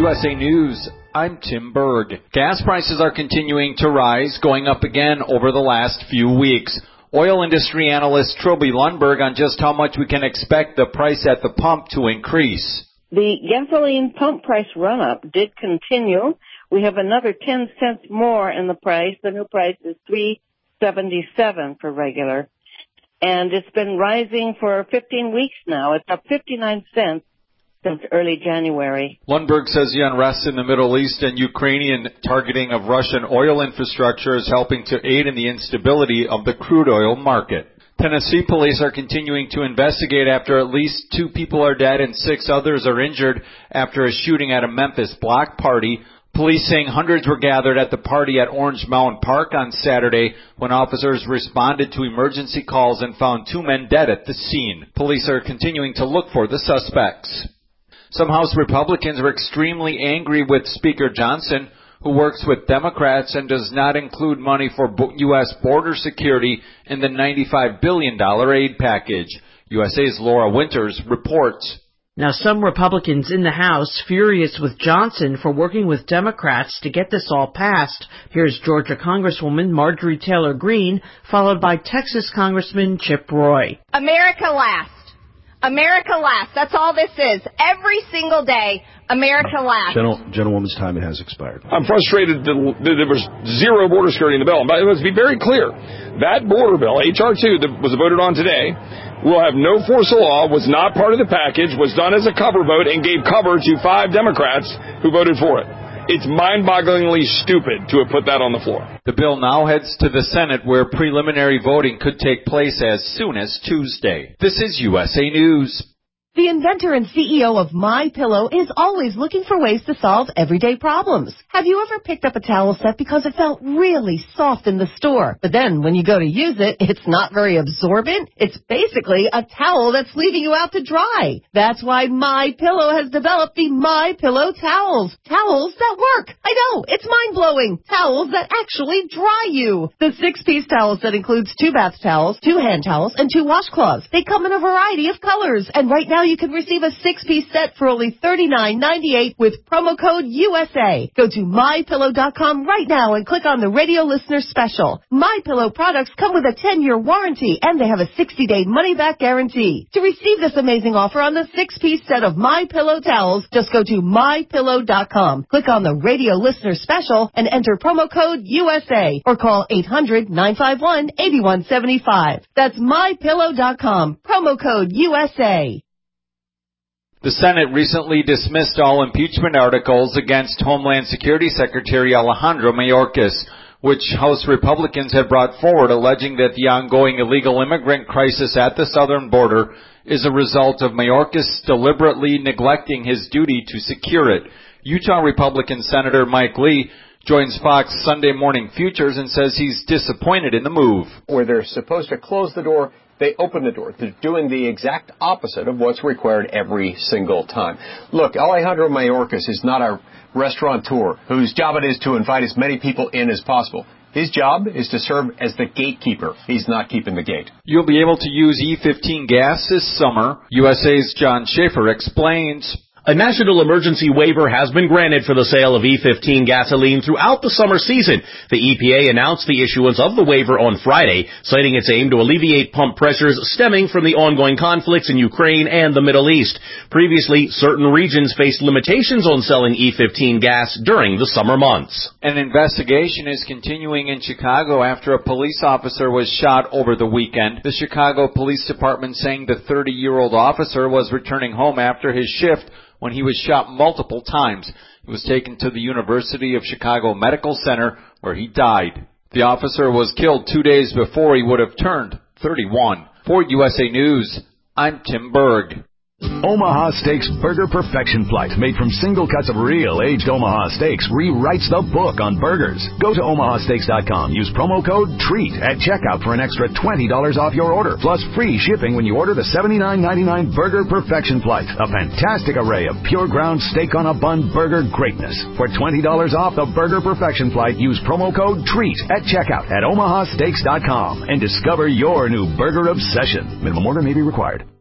USA News, I'm Tim Berg. Gas prices are continuing to rise, going up again over the last few weeks. Oil industry analyst Trilby Lundberg on just how much we can expect the price at the pump to increase. The gasoline pump price run-up did continue. We have another 10 cents more in the price. The new price is $3.77 for regular. And it's been rising for 15 weeks now. It's up 59 cents since early January. Lundberg says the unrest in the Middle East and Ukrainian targeting of Russian oil infrastructure is helping to aid in the instability of the crude oil market. Tennessee police are continuing to investigate after at least 2 people are dead and 6 others are injured after a shooting at a Memphis block party. Police saying hundreds were gathered at the party at Orange Mound Park on Saturday when officers responded to emergency calls and found 2 men dead at the scene. Police are continuing to look for the suspects. Some House Republicans were extremely angry with Speaker Johnson, who works with Democrats and does not include money for U.S. border security in the $95 billion aid package. USA's Laura Winters reports. Now, some Republicans in the House furious with Johnson for working with Democrats to get this all passed. Here's Georgia Congresswoman Marjorie Taylor Greene, followed by Texas Congressman Chip Roy. America last. America last. That's all this is. Every single day, America last. Gentlewoman's time has expired. I'm frustrated that there was zero border security in the bill. But let's be very clear. That border bill, H.R. 2, that was voted on today, will have no force of law, was not part of the package, was done as a cover vote, and gave cover to 5 Democrats who voted for it. It's mind-bogglingly stupid to have put that on the floor. The bill now heads to the Senate, where preliminary voting could take place as soon as Tuesday. This is USA News. The inventor and CEO of MyPillow is always looking for ways to solve everyday problems. Have you ever picked up a towel set because it felt really soft in the store, but then when you go to use it, it's not very absorbent? It's basically a towel that's leaving you out to dry. That's why MyPillow has developed the MyPillow towels. Towels that work. I know, it's mind-blowing. Towels that actually dry you. The 6-piece towel set includes 2 bath towels, 2 hand towels, and 2 washcloths. They come in a variety of colors, and right now you can receive a 6-piece set for only $39.98 with promo code USA. Go to MyPillow.com right now and click on the radio listener special. MyPillow products come with a 10-year warranty, and they have a 60-day money-back guarantee. To receive this amazing offer on the 6-piece set of MyPillow towels, just go to MyPillow.com. Click on the radio listener special and enter promo code USA or call 800-951-8175. That's MyPillow.com. Promo code USA. The Senate recently dismissed all impeachment articles against Homeland Security Secretary Alejandro Mayorkas, which House Republicans had brought forward, alleging that the ongoing illegal immigrant crisis at the southern border is a result of Mayorkas deliberately neglecting his duty to secure it. Utah Republican Senator Mike Lee joins Fox Sunday Morning Futures and says he's disappointed in the move. Where they're supposed to close the door, they open the door. They're doing the exact opposite of what's required every single time. Look, Alejandro Mayorkas is not a restaurateur whose job it is to invite as many people in as possible. His job is to serve as the gatekeeper. He's not keeping the gate. You'll be able to use E15 gas this summer. USA's John Schaefer explains. A national emergency waiver has been granted for the sale of E15 gasoline throughout the summer season. The EPA announced the issuance of the waiver on Friday, citing its aim to alleviate pump pressures stemming from the ongoing conflicts in Ukraine and the Middle East. Previously, certain regions faced limitations on selling E15 gas during the summer months. An investigation is continuing in Chicago after a police officer was shot over the weekend. The Chicago Police Department saying the 30-year-old officer was returning home after his shift when he was shot multiple times. He was taken to the University of Chicago Medical Center, where he died. The officer was killed 2 days before he would have turned 31. For USA News, I'm Tim Berg. Omaha Steaks Burger Perfection Flight, made from single cuts of real aged Omaha steaks, rewrites the book on burgers. Go to omahasteaks.com. Use promo code TREAT at checkout for an extra $20 off your order, plus free shipping when you order the $79.99 Burger Perfection Flight, a fantastic array of pure ground steak on a bun burger greatness. For $20 off the Burger Perfection Flight, use promo code TREAT at checkout at omahasteaks.com and discover your new burger obsession. Minimum order may be required.